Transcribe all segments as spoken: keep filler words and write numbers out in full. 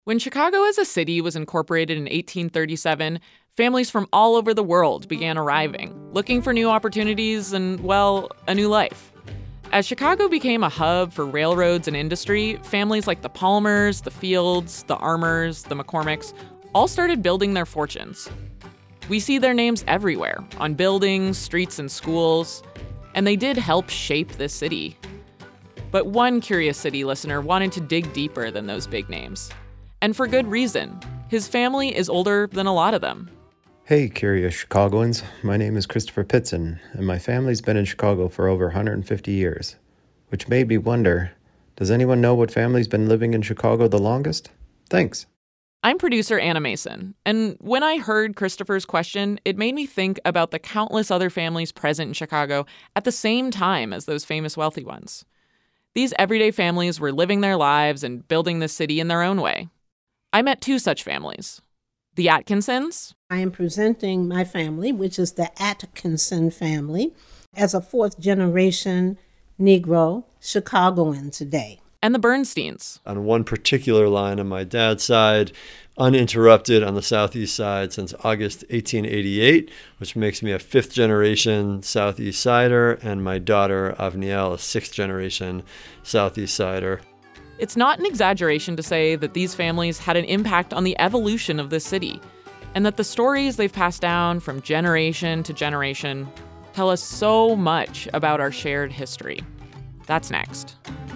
When Chicago as a city was incorporated in eighteen thirty-seven, families from all over the world began arriving, looking for new opportunities and, well, a new life. As Chicago became a hub for railroads and industry, families like the Palmers, the Fields, the Armours, the McCormicks all started building their fortunes. We see their names everywhere, on buildings, streets, and schools, and they did help shape this city. But one Curious City listener wanted to dig deeper than those big names. And for good reason. His family is older than a lot of them. Hey, curious Chicagoans. My name is Christopher Pitson, and my family's been in Chicago for over one hundred fifty years, which made me wonder, does anyone know what family's been living in Chicago the longest? Thanks. I'm producer Anna Mason, and when I heard Christopher's question, it made me think about the countless other families present in Chicago at the same time as those famous wealthy ones. These everyday families were living their lives and building the city in their own way. I met two such families. The Atkinsons. I am presenting my family, which is the Atkinson family, as a fourth-generation Negro Chicagoan today. And the Bernsteins. On one particular line on my dad's side, uninterrupted on the southeast side since August eighteen eighty-eight, which makes me a fifth-generation Southeast Sider, and my daughter, Avniel, a sixth-generation Southeast Sider. It's not an exaggeration to say that these families had an impact on the evolution of this city, and that the stories they've passed down from generation to generation tell us so much about our shared history. That's next.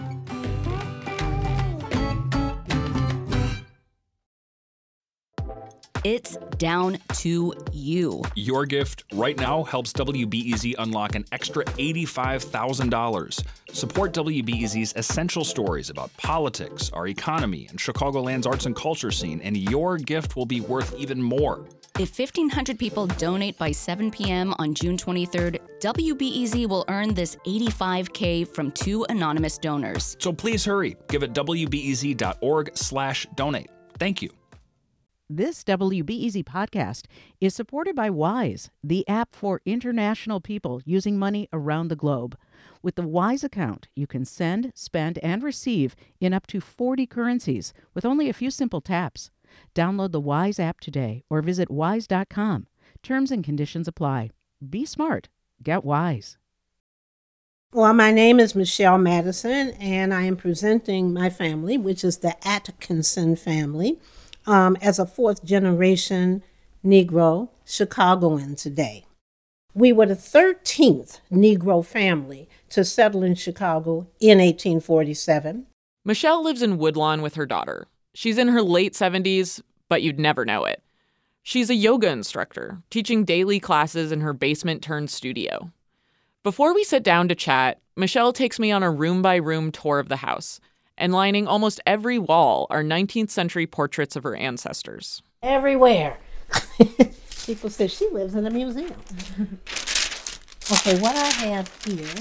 It's down to you. Your gift right now helps W B E Z unlock an extra eighty-five thousand dollars. Support W B E Z's essential stories about politics, our economy, and Chicagoland's arts and culture scene, and your gift will be worth even more. If fifteen hundred people donate by seven p.m. on June twenty-third, W B E Z will earn this eighty-five K from two anonymous donors. So please hurry. Give it W B E Z dot org slash donate. Thank you. This W B E Z podcast is supported by Wise, the app for international people using money around the globe. With the Wise account, you can send, spend, and receive in up to forty currencies with only a few simple taps. Download the Wise app today or visit wise dot com. Terms and conditions apply. Be smart. Get Wise. Well, my name is Michelle Madison, and I am presenting my family, which is the Atkinson family, Um, as a fourth-generation Negro Chicagoan today. We were the thirteenth Negro family to settle in Chicago in eighteen forty-seven. Michelle lives in Woodlawn with her daughter. She's in her late seventies, but you'd never know it. She's a yoga instructor, teaching daily classes in her basement-turned studio. Before we sit down to chat, Michelle takes me on a room-by-room tour of the house, and lining almost every wall are nineteenth century portraits of her ancestors. Everywhere. People say she lives in a museum. Okay, what I have here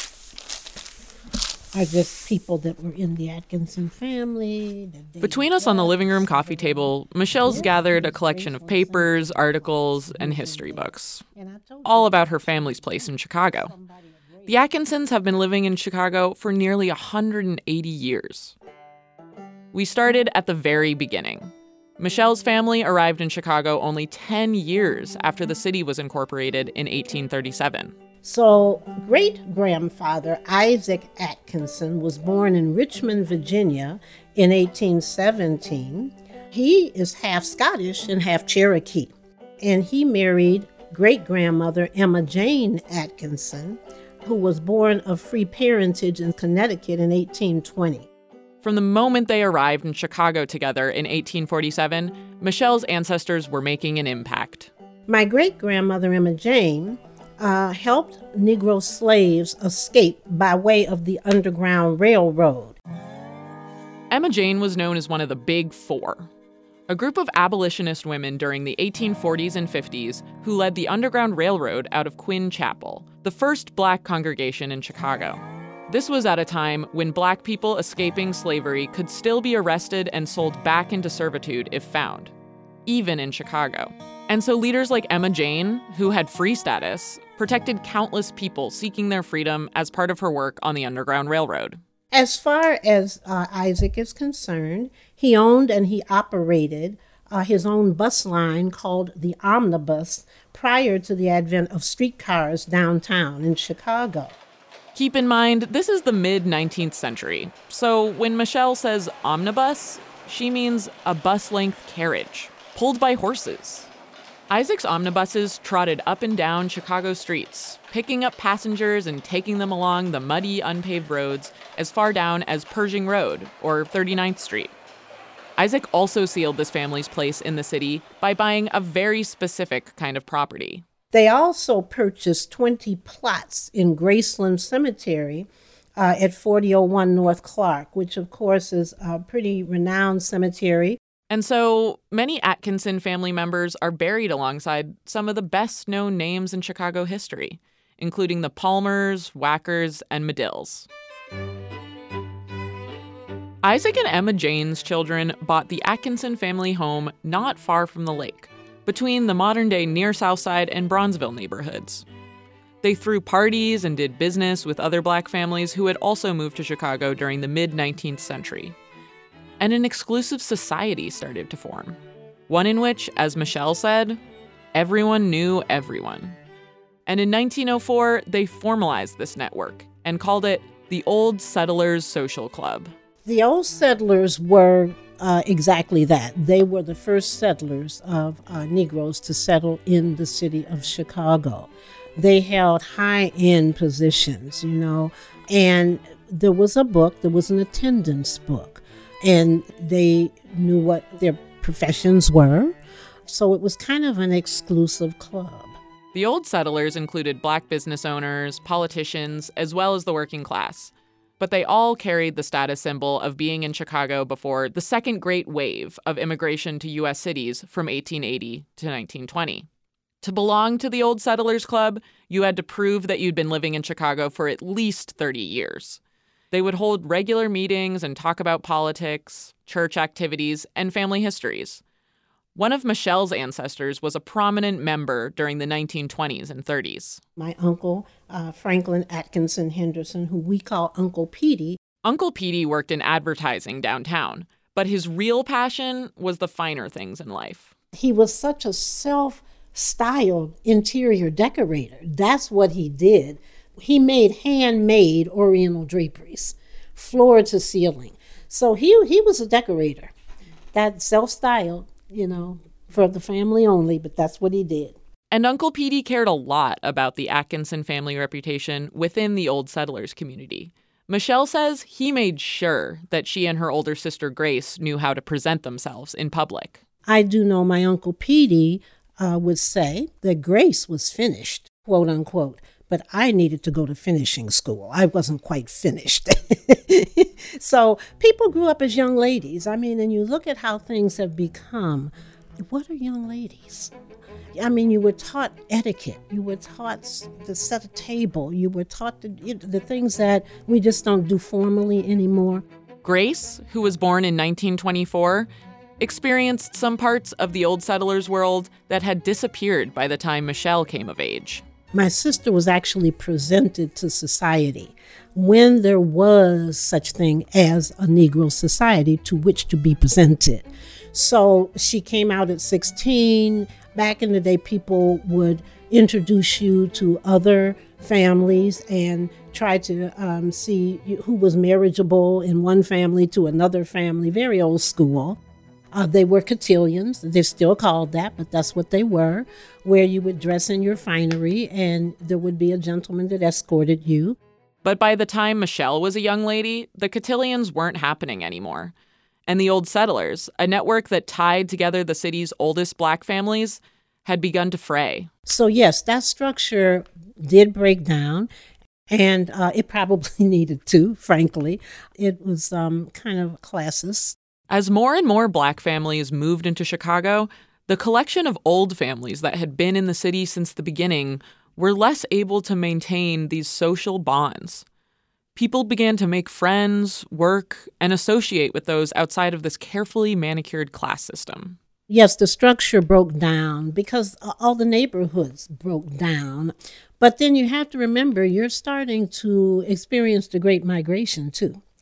are just people that were in the Atkinson family. Between us on the living room coffee table, Michelle's gathered a collection of papers, articles, and history books, all about her family's place in Chicago. The Atkinsons have been living in Chicago for nearly one hundred eighty years. We started at the very beginning. Michelle's family arrived in Chicago only ten years after the city was incorporated in eighteen thirty-seven. So, great-grandfather Isaac Atkinson was born in Richmond, Virginia in eighteen seventeen. He is half Scottish and half Cherokee. And he married great-grandmother Emma Jane Atkinson, who was born of free parentage in Connecticut in eighteen twenty. From the moment they arrived in Chicago together in eighteen forty-seven, Michelle's ancestors were making an impact. My great-grandmother Emma Jane uh, helped Negro slaves escape by way of the Underground Railroad. Emma Jane was known as one of the Big Four, a group of abolitionist women during the eighteen forties and fifties who led the Underground Railroad out of Quinn Chapel, the first black congregation in Chicago. This was at a time when black people escaping slavery could still be arrested and sold back into servitude if found, even in Chicago. And so leaders like Emma Jane, who had free status, protected countless people seeking their freedom as part of her work on the Underground Railroad. As far as uh, Isaac is concerned, he owned and he operated uh, his own bus line called the Omnibus prior to the advent of streetcars downtown in Chicago. Keep in mind, this is the mid-nineteenth century, so when Michelle says omnibus, she means a bus-length carriage, pulled by horses. Isaac's omnibuses trotted up and down Chicago streets, picking up passengers and taking them along the muddy, unpaved roads as far down as Pershing Road or thirty-ninth Street. Isaac also sealed this family's place in the city by buying a very specific kind of property. They also purchased twenty plots in Graceland Cemetery uh, at forty oh one North Clark, which of course is a pretty renowned cemetery. And so many Atkinson family members are buried alongside some of the best-known names in Chicago history, including the Palmers, Wackers, and Medills. Isaac and Emma Jane's children bought the Atkinson family home not far from the lake, between the modern-day Near South Side and Bronzeville neighborhoods. They threw parties and did business with other black families who had also moved to Chicago during the mid-nineteenth century. And an exclusive society started to form, one in which, as Michelle said, everyone knew everyone. And in nineteen oh four, they formalized this network and called it the Old Settlers Social Club. The Old Settlers were uh, exactly that. They were the first settlers of uh, Negroes to settle in the city of Chicago. They held high-end positions, you know, and there was a book, there was an attendance book, and they knew what their professions were. So it was kind of an exclusive club. The Old Settlers included black business owners, politicians, as well as the working class. But they all carried the status symbol of being in Chicago before the second great wave of immigration to U S cities from eighteen eighty to nineteen twenty. To belong to the Old Settlers Club, you had to prove that you'd been living in Chicago for at least thirty years. They would hold regular meetings and talk about politics, church activities, and family histories. One of Michelle's ancestors was a prominent member during the nineteen twenties and thirties. My uncle, uh, Franklin Atkinson Henderson, who we call Uncle Petey. Uncle Petey worked in advertising downtown, but his real passion was the finer things in life. He was such a self-styled interior decorator. That's what he did. He made handmade oriental draperies, floor to ceiling. So he he was a decorator. That self-styled, you know, for the family only, but that's what he did. And Uncle Petey cared a lot about the Atkinson family reputation within the Old Settlers community. Michelle says he made sure that she and her older sister Grace knew how to present themselves in public. I do know my Uncle Petey uh, would say that Grace was finished, quote unquote, but I needed to go to finishing school. I wasn't quite finished. So people grew up as young ladies. I mean, and you look at how things have become. What are young ladies? I mean, you were taught etiquette. You were taught to set a table. You were taught the, the things that we just don't do formally anymore. Grace, who was born in nineteen twenty-four, experienced some parts of the Old Settlers world that had disappeared by the time Michelle came of age. My sister was actually presented to society when there was such thing as a Negro society to which to be presented. So she came out at sixteen. Back in the day, people would introduce you to other families and try to um, see who was marriageable in one family to another family, very old school. Uh, they were cotillions. They're still called that, but that's what they were, where you would dress in your finery and there would be a gentleman that escorted you. But by the time Michelle was a young lady, the cotillions weren't happening anymore. And the Old Settlers, a network that tied together the city's oldest black families, had begun to fray. So yes, that structure did break down, and uh, it probably needed to, frankly. It was um, kind of classist. As more and more black families moved into Chicago, the collection of old families that had been in the city since the beginning were less able to maintain these social bonds. People began to make friends, work, and associate with those outside of this carefully manicured class system. Yes, the structure broke down because all the neighborhoods broke down. But then you have to remember, you're starting to experience the Great Migration, too.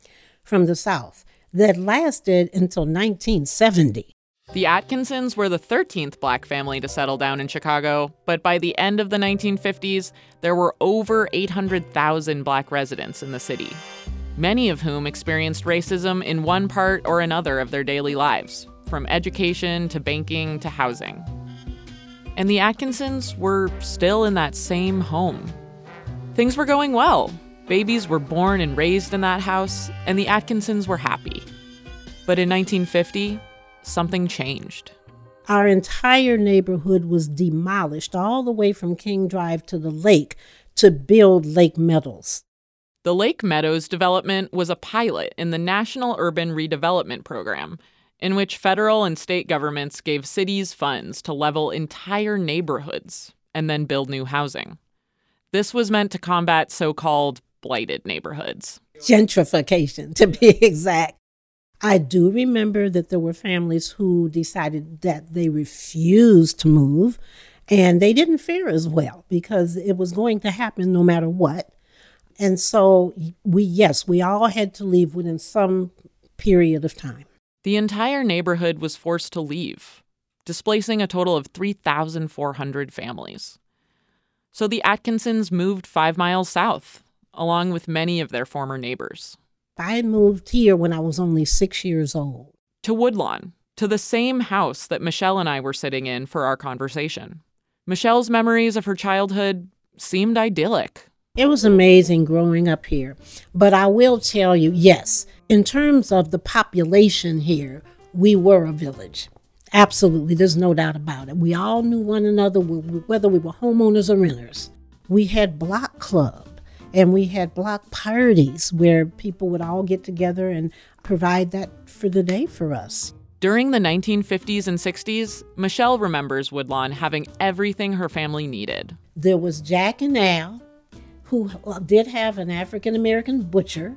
from the South that lasted until nineteen seventy. The Atkinsons were the thirteenth Black family to settle down in Chicago, but by the end of the nineteen fifties, there were over eight hundred thousand Black residents in the city, many of whom experienced racism in one part or another of their daily lives, from education to banking to housing. And the Atkinsons were still in that same home. Things were going well. Babies were born and raised in that house, and the Atkinsons were happy. But in nineteen fifty, something changed. Our entire neighborhood was demolished all the way from King Drive to the lake to build Lake Meadows. The Lake Meadows development was a pilot in the National Urban Redevelopment Program, in which federal and state governments gave cities funds to level entire neighborhoods and then build new housing. This was meant to combat so-called blighted neighborhoods. Gentrification, to be exact. I do remember that there were families who decided that they refused to move, and they didn't fare as well because it was going to happen no matter what. And so we, yes, we all had to leave within some period of time. The entire neighborhood was forced to leave, displacing a total of three thousand four hundred families. So the Atkinsons moved five miles south, along with many of their former neighbors. I moved here when I was only six years old. To Woodlawn, to the same house that Michelle and I were sitting in for our conversation. Michelle's memories of her childhood seemed idyllic. It was amazing growing up here. But I will tell you, yes, in terms of the population here, we were a village. Absolutely, there's no doubt about it. We all knew one another, whether we were homeowners or renters. We had block clubs. And we had block parties where people would all get together and provide that for the day for us. During the nineteen fifties and sixties, Michelle remembers Woodlawn having everything her family needed. There was Jack and Al, who did have an African-American butcher.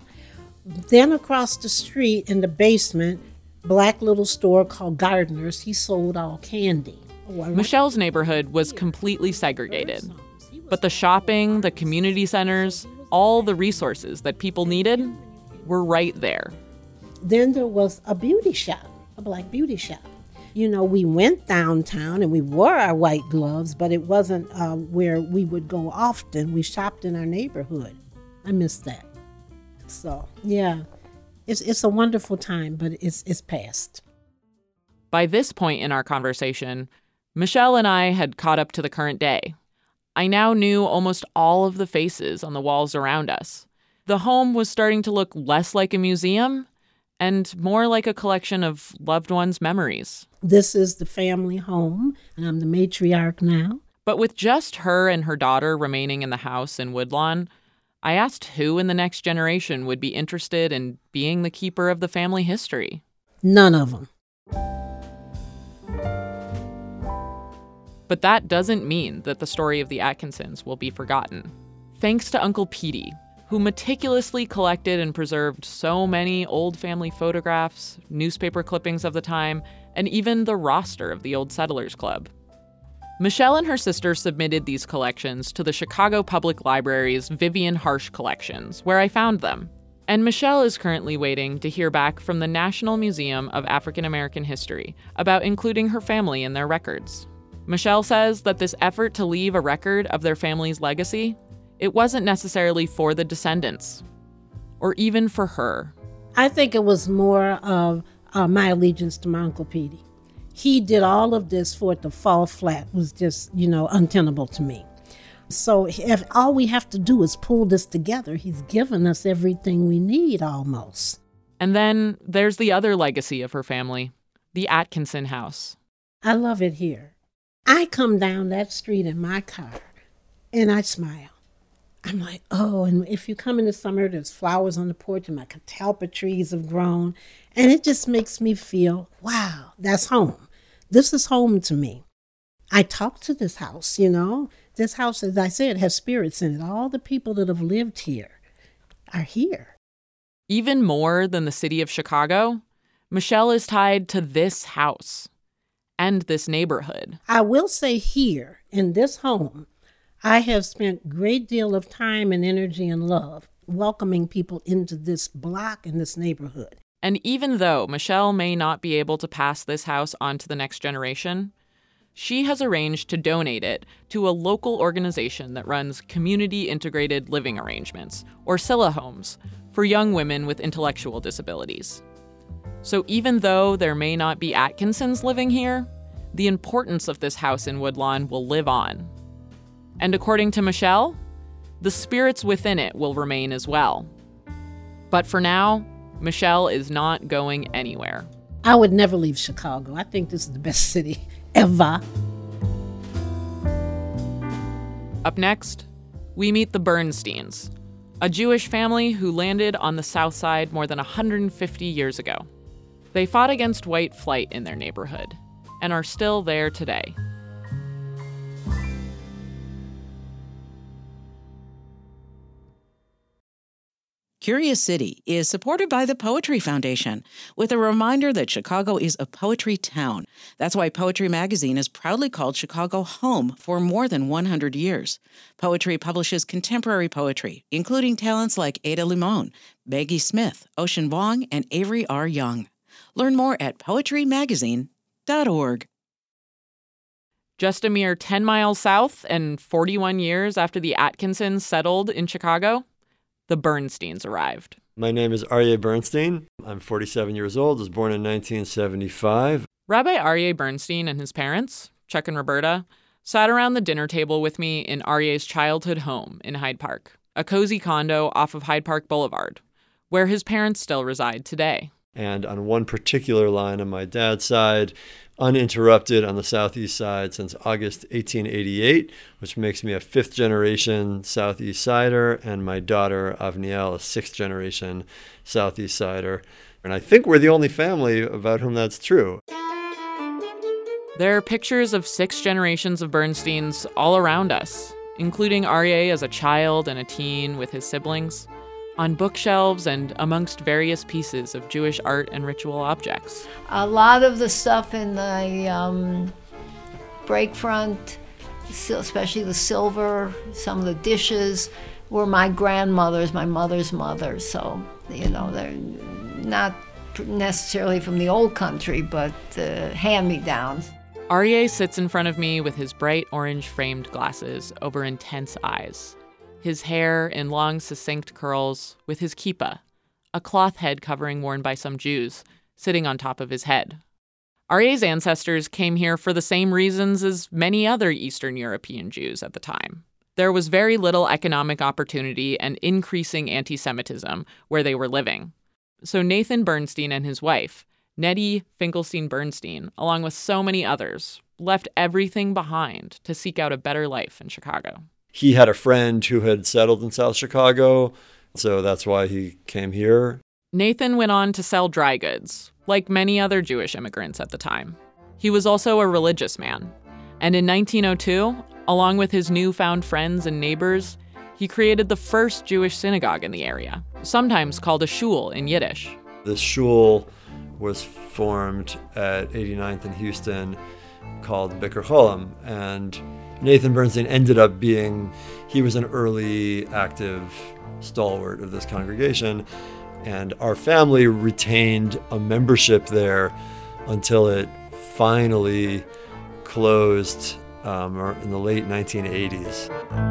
Then across the street in the basement, black little store called Gardner's. He sold all candy. Michelle's neighborhood was completely segregated. But the shopping, the community centers, all the resources that people needed were right there. Then there was a beauty shop, a black beauty shop. You know, we went downtown and we wore our white gloves, but it wasn't uh, where we would go often. We shopped in our neighborhood. I miss that. So, yeah, it's it's a wonderful time, but it's it's past. By this point in our conversation, Michelle and I had caught up to the current day. I now knew almost all of the faces on the walls around us. The home was starting to look less like a museum and more like a collection of loved ones' memories. This is the family home, and I'm the matriarch now. But with just her and her daughter remaining in the house in Woodlawn, I asked who in the next generation would be interested in being the keeper of the family history. None of them. But that doesn't mean that the story of the Atkinsons will be forgotten. Thanks to Uncle Petey, who meticulously collected and preserved so many old family photographs, newspaper clippings of the time, and even the roster of the Old Settlers Club. Michelle and her sister submitted these collections to the Chicago Public Library's Vivian Harsh Collections, where I found them. And Michelle is currently waiting to hear back from the National Museum of African American History about including her family in their records. Michelle says that this effort to leave a record of their family's legacy, it wasn't necessarily for the descendants, or even for her. I think it was more of uh, my allegiance to my Uncle Petey. He did all of this for it to fall flat was just, you know, untenable to me. So if all we have to do is pull this together, he's given us everything we need almost. And then there's the other legacy of her family, the Atkinson house. I love it here. I come down that street in my car and I smile. I'm like, oh, and if you come in the summer, there's flowers on the porch and my catalpa trees have grown. And it just makes me feel, wow, that's home. This is home to me. I talk to this house, you know. This house, as I said, has spirits in it. All the people that have lived here are here. Even more than the city of Chicago, Michelle is tied to this house and this neighborhood. I will say here, in this home, I have spent a great deal of time and energy and love welcoming people into this block and this neighborhood. And even though Michelle may not be able to pass this house on to the next generation, she has arranged to donate it to a local organization that runs community integrated living arrangements, or Scylla homes, for young women with intellectual disabilities. So even though there may not be Atkinsons living here, the importance of this house in Woodlawn will live on. And according to Michelle, the spirits within it will remain as well. But for now, Michelle is not going anywhere. I would never leave Chicago. I think this is the best city ever. Up next, we meet the Bernsteins, a Jewish family who landed on the South Side more than one hundred fifty years ago. They fought against white flight in their neighborhood and are still there today. Curious City is supported by the Poetry Foundation, with a reminder that Chicago is a poetry town. That's why Poetry Magazine is proudly called Chicago home for more than one hundred years. Poetry publishes contemporary poetry, including talents like Ada Limon, Maggie Smith, Ocean Vuong, and Avery R. Young. Learn more at poetry magazine dot org. Just a mere ten miles south and forty-one years after the Atkinsons settled in Chicago, the Bernsteins arrived. My name is Aryeh Bernstein. I'm forty-seven years old, was born in nineteen seventy-five. Rabbi Aryeh Bernstein and his parents, Chuck and Roberta, sat around the dinner table with me in Aryeh's childhood home in Hyde Park, a cozy condo off of Hyde Park Boulevard, where his parents still reside today. And on one particular line on my dad's side, uninterrupted on the southeast side since August eighteen eighty-eight, which makes me a fifth generation Southeast Sider, and my daughter Avniel a sixth generation Southeast Sider. And I think we're the only family about whom that's true. There are pictures of six generations of Bernsteins all around us, including Aryeh as a child and a teen with his siblings, on bookshelves and amongst various pieces of Jewish art and ritual objects. A lot of the stuff in the um, break front, especially the silver, some of the dishes, were my grandmother's, my mother's mother. So, you know, they're not necessarily from the old country, but uh, hand-me-downs. Aryeh sits in front of me with his bright orange framed glasses over intense eyes, his hair in long, succinct curls, with his kippah, a cloth head covering worn by some Jews, sitting on top of his head. Aryeh's ancestors came here for the same reasons as many other Eastern European Jews at the time. There was very little economic opportunity and increasing anti-Semitism where they were living. So Nathan Bernstein and his wife, Nettie Finkelstein Bernstein, along with so many others, left everything behind to seek out a better life in Chicago. He had a friend who had settled in South Chicago, so that's why he came here. Nathan went on to sell dry goods, like many other Jewish immigrants at the time. He was also a religious man, and in nineteen oh two, along with his newfound friends and neighbors, he created the first Jewish synagogue in the area, sometimes called a shul in Yiddish. This shul was formed at eighty-ninth in Houston called Bikur Cholam, and Nathan Bernstein ended up being, he was an early active stalwart of this congregation, and our family retained a membership there until it finally closed um, in the late nineteen eighties.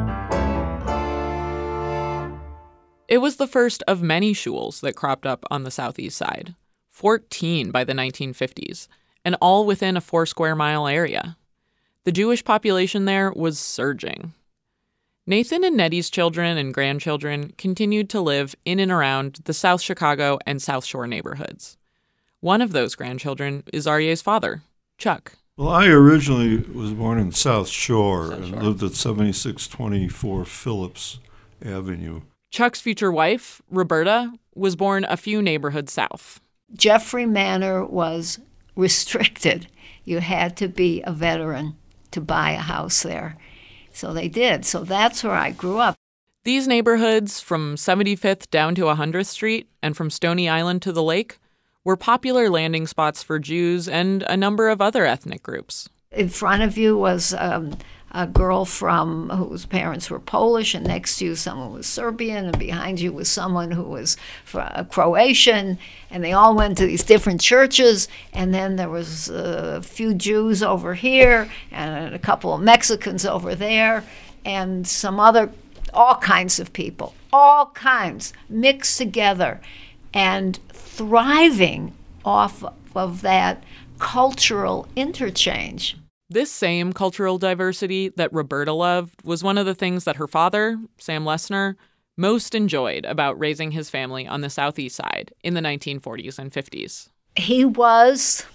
It was the first of many shuls that cropped up on the southeast side, fourteen by the nineteen fifties, and all within a four square mile area. The Jewish population there was surging. Nathan and Nettie's children and grandchildren continued to live in and around the South Chicago and South Shore neighborhoods. One of those grandchildren is Aryeh's father, Chuck. Well, I originally was born in South Shore South and Shore. lived at seventy-six twenty-four Phillips Avenue. Chuck's future wife, Roberta, was born a few neighborhoods south. Jeffrey Manor was restricted. You had to be a veteran to buy a house there. So they did. So that's where I grew up. These neighborhoods, from seventy-fifth down to one hundredth Street and from Stony Island to the lake, were popular landing spots for Jews and a number of other ethnic groups. In front of you was um, a girl from whose parents were Polish, and next to you someone was Serbian, and behind you was someone who was uh, Croatian, and they all went to these different churches, and then there was a few Jews over here, and a couple of Mexicans over there, and some other, all kinds of people, all kinds, mixed together, and thriving off of that cultural interchange. This same cultural diversity that Roberta loved was one of the things that her father, Sam Lesner, most enjoyed about raising his family on the Southeast Side in the nineteen forties and fifties. He was,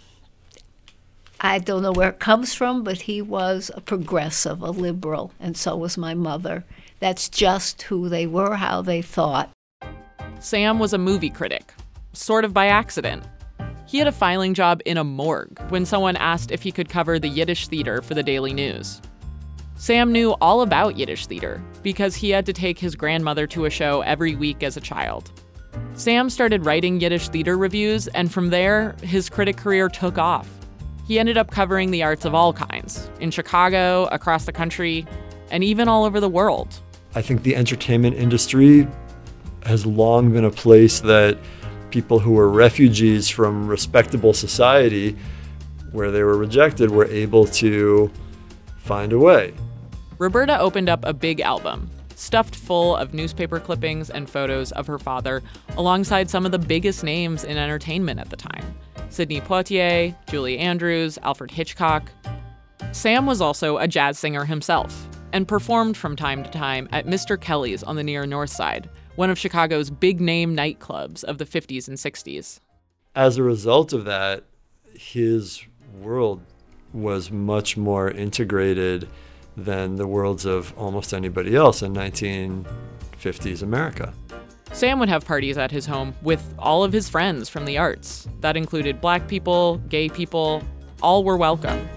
I don't know where it comes from, but he was a progressive, a liberal, and so was my mother. That's just who they were, how they thought. Sam was a movie critic, sort of by accident. He had a filing job in a morgue when someone asked if he could cover the Yiddish theater for the Daily News. Sam knew all about Yiddish theater because he had to take his grandmother to a show every week as a child. Sam started writing Yiddish theater reviews, and from there, his critic career took off. He ended up covering the arts of all kinds, in Chicago, across the country, and even all over the world. I think the entertainment industry has long been a place that people who were refugees from respectable society, where they were rejected, were able to find a way. Roberta opened up a big album, stuffed full of newspaper clippings and photos of her father, alongside some of the biggest names in entertainment at the time. Sidney Poitier, Julie Andrews, Alfred Hitchcock. Sam was also a jazz singer himself and performed from time to time at Mister Kelly's on the Near North Side, one of Chicago's big-name nightclubs of the fifties and sixties. As a result of that, his world was much more integrated than the worlds of almost anybody else in nineteen fifties America. Sam would have parties at his home with all of his friends from the arts. That included black people, gay people, all were welcome.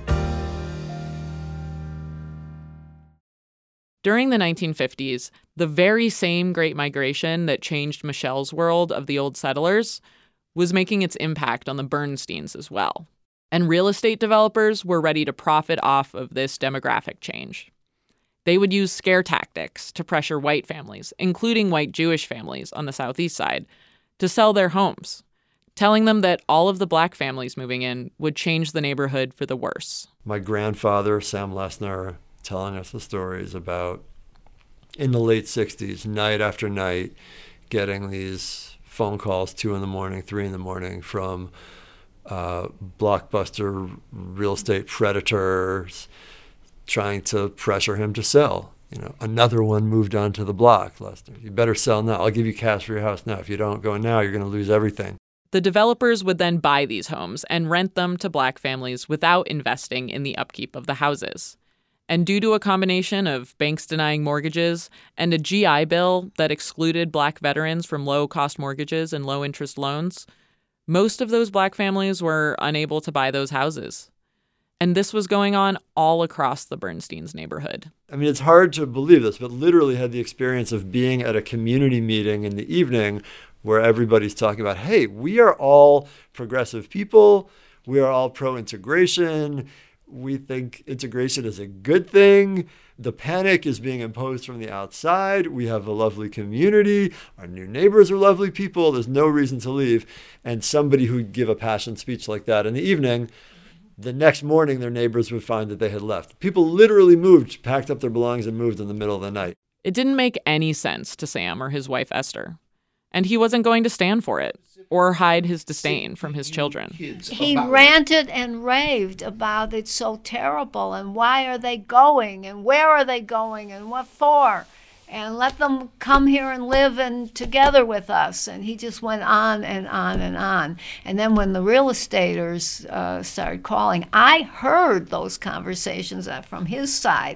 During the nineteen fifties, the very same Great Migration that changed Michelle's world of the old settlers was making its impact on the Bernsteins as well. And real estate developers were ready to profit off of this demographic change. They would use scare tactics to pressure white families, including white Jewish families on the Southeast Side, to sell their homes, telling them that all of the black families moving in would change the neighborhood for the worse. My grandfather, Sam Lesner, telling us the stories about, in the late sixties, night after night, getting these phone calls, two in the morning, three in the morning, from uh, blockbuster real estate predators trying to pressure him to sell. You know, another one moved onto the block, Lester. You better sell now. I'll give you cash for your house now. If you don't go now, you're going to lose everything. The developers would then buy these homes and rent them to black families without investing in the upkeep of the houses. And due to a combination of banks denying mortgages and a G I Bill that excluded black veterans from low-cost mortgages and low-interest loans, most of those black families were unable to buy those houses. And this was going on all across the Bernsteins' neighborhood. I mean, it's hard to believe this, but literally had the experience of being at a community meeting in the evening where everybody's talking about, hey, we are all progressive people. We are all pro-integration. We think integration is a good thing. The panic is being imposed from the outside. We have a lovely community. Our new neighbors are lovely people. There's no reason to leave. And somebody who'd give a passionate speech like that in the evening, the next morning their neighbors would find that they had left. People literally moved, packed up their belongings and moved in the middle of the night. It didn't make any sense to Sam or his wife Esther. And he wasn't going to stand for it or hide his disdain from his children. He ranted and raved about it's so terrible and why are they going and where are they going and what for? And let them come here and live and together with us. And he just went on and on and on. And then when the real estaters uh, started calling, I heard those conversations from his side.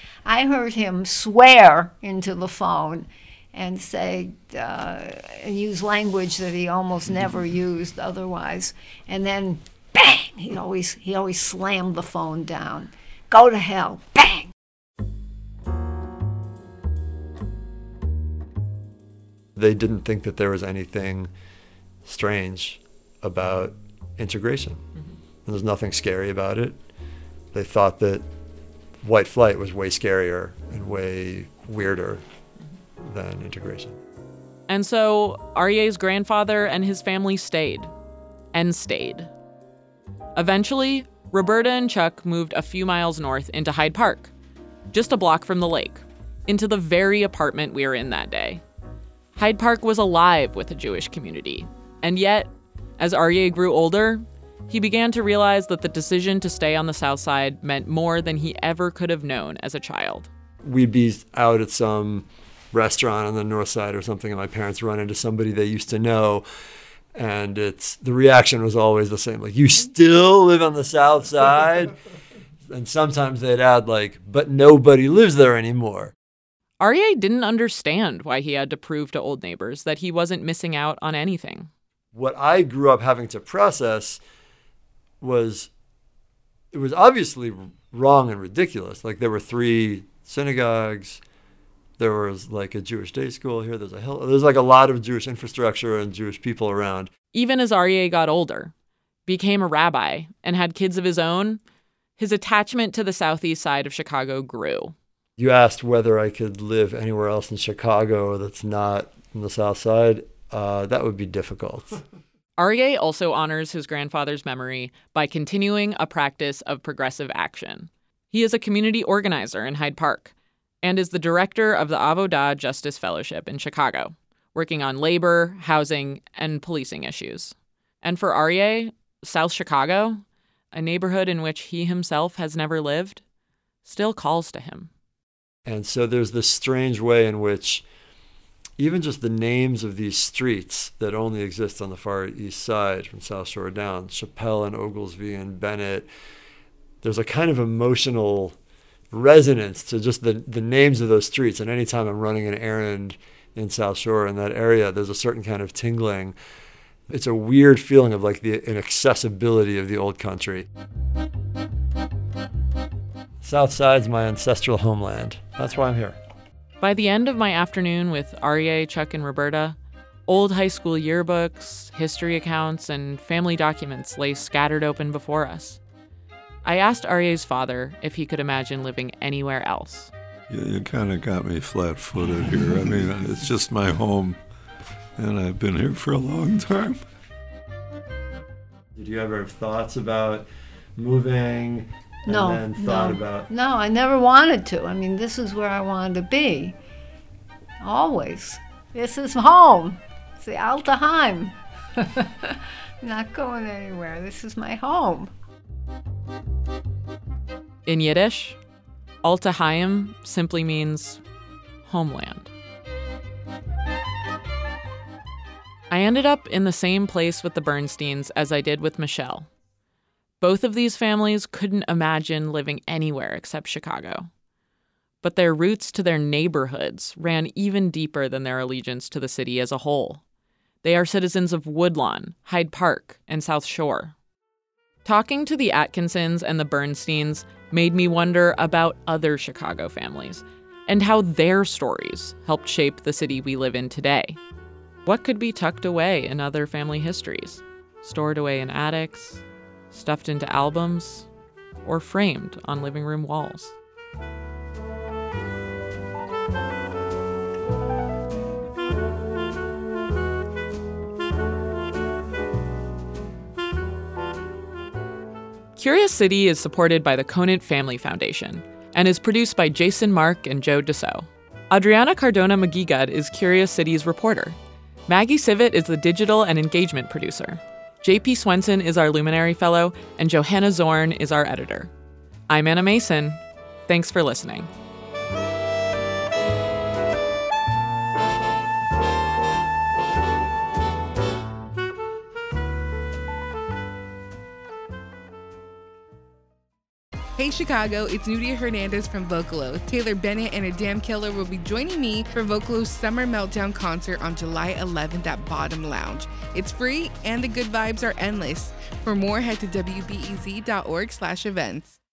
I heard him swear into the phone and say, uh, and use language that he almost never used otherwise. And then, bang, he always, he always slammed the phone down. Go to hell, bang. They didn't think that there was anything strange about integration. Mm-hmm. There's nothing scary about it. They thought that white flight was way scarier and way weirder than integration. And so Aryeh's grandfather and his family stayed. And stayed. Eventually, Roberta and Chuck moved a few miles north into Hyde Park, just a block from the lake, into the very apartment we were in that day. Hyde Park was alive with a Jewish community. And yet, as Aryeh grew older, he began to realize that the decision to stay on the South Side meant more than he ever could have known as a child. We'd be out at some restaurant on the North Side or something, and my parents run into somebody they used to know, and it's the reaction was always the same, like, you still live on the South Side? And sometimes they'd add, like, but nobody lives there anymore. Aryeh didn't understand why he had to prove to old neighbors that he wasn't missing out on anything. What I grew up having to process was, it was obviously wrong and ridiculous. Like, there were three synagogues, there was like a Jewish day school here, there's a hill, there's like a lot of Jewish infrastructure and Jewish people around. Even as Aryeh got older, became a rabbi, and had kids of his own, his attachment to the southeast side of Chicago grew. You asked whether I could live anywhere else in Chicago that's not on the South Side. Uh, that would be difficult. Aryeh also honors his grandfather's memory by continuing a practice of progressive action. He is a community organizer in Hyde Park and is the director of the Avodah Justice Fellowship in Chicago, working on labor, housing, and policing issues. And for Aryeh, South Chicago, a neighborhood in which he himself has never lived, still calls to him. And so there's this strange way in which even just the names of these streets that only exist on the far east side from South Shore down, Chappelle and Oglesby and Bennett, there's a kind of emotional resonance to just the, the names of those streets. And anytime I'm running an errand in South Shore in that area, there's a certain kind of tingling. It's a weird feeling of like the inaccessibility of the old country. South Side's my ancestral homeland. That's why I'm here. By the end of my afternoon with Aryeh, Chuck, and Roberta, old high school yearbooks, history accounts, and family documents lay scattered open before us. I asked Aryeh's father if he could imagine living anywhere else. You, you kind of got me flat-footed here. I mean, it's just my home, and I've been here for a long time. Did you ever have thoughts about moving? And no, then thought no, about... no, I never wanted to. I mean, this is where I wanted to be. Always. This is home. It's the Alta Heim. Not going anywhere. This is my home. In Yiddish, Alta Heim simply means homeland. I ended up in the same place with the Bernsteins as I did with Michelle. Both of these families couldn't imagine living anywhere except Chicago. But their roots to their neighborhoods ran even deeper than their allegiance to the city as a whole. They are citizens of Woodlawn, Hyde Park, and South Shore. Talking to the Atkinsons and the Bernsteins made me wonder about other Chicago families and how their stories helped shape the city we live in today. What could be tucked away in other family histories, stored away in attics, stuffed into albums, or framed on living room walls? Curious City is supported by the Conant Family Foundation and is produced by Jason Mark and Joe Deso. Adriana Cardona McGeegud is Curious City's reporter. Maggie Sivit is the digital and engagement producer. J P Swenson is our Luminary Fellow, and Johanna Zorn is our editor. I'm Anna Mason. Thanks for listening. Hey Chicago, it's Nudia Hernandez from Vocalo. Taylor Bennett and Adam Keller will be joining me for Vocalo's Summer Meltdown concert on July eleventh at Bottom Lounge. It's free and the good vibes are endless. For more, head to W B E Z dot org slash events.